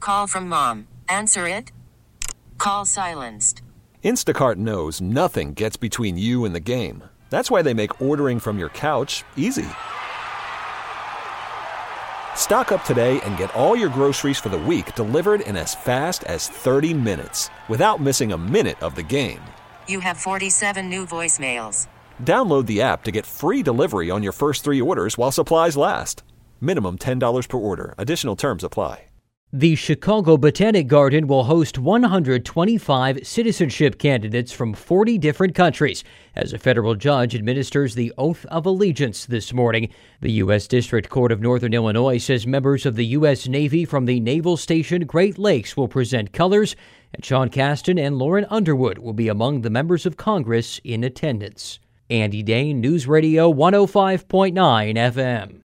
call from mom. Answer it. Call silenced. Instacart knows nothing gets between you and the game. That's why they make ordering from your couch easy. Stock up today and get all your groceries for the week delivered in as fast as 30 minutes without missing a minute of the game. You have 47 new voicemails. Download the app to get free delivery on your first 3 orders while supplies last. Minimum $10 per order. Additional terms apply. The Chicago Botanic Garden will host 125 citizenship candidates from 40 different countries as a federal judge administers the oath of allegiance this morning. The U.S. District Court of Northern Illinois says members of the U.S. Navy from the Naval Station Great Lakes will present colors, and Sean Casten and Lauren Underwood will be among the members of Congress in attendance. Andy Dane, News Radio 105.9 FM.